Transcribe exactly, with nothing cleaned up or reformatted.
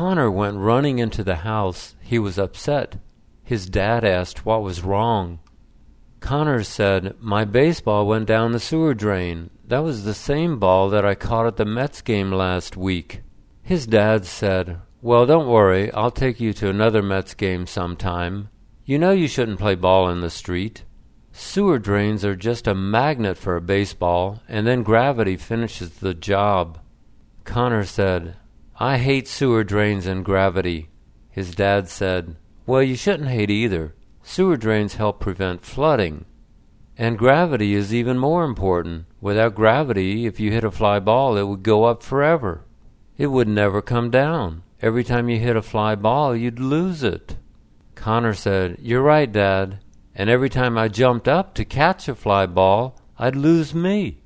Connor went running into the house. He was upset. His dad asked what was wrong. Connor said, "My baseball went down the sewer drain. That was the same ball that I caught at the Mets game last week." His dad said, "Well, don't worry. I'll take you to another Mets game sometime. You know you shouldn't play ball in the street. Sewer drains are just a magnet for a baseball, and then gravity finishes the job." Connor said, "I hate sewer drains and gravity." His dad said, "Well, you shouldn't hate either. Sewer drains help prevent flooding. And gravity is even more important. Without gravity, if you hit a fly ball, it would go up forever. It would never come down. Every time you hit a fly ball, you'd lose it." Connor said, "You're right, Dad. And every time I jumped up to catch a fly ball, I'd lose me."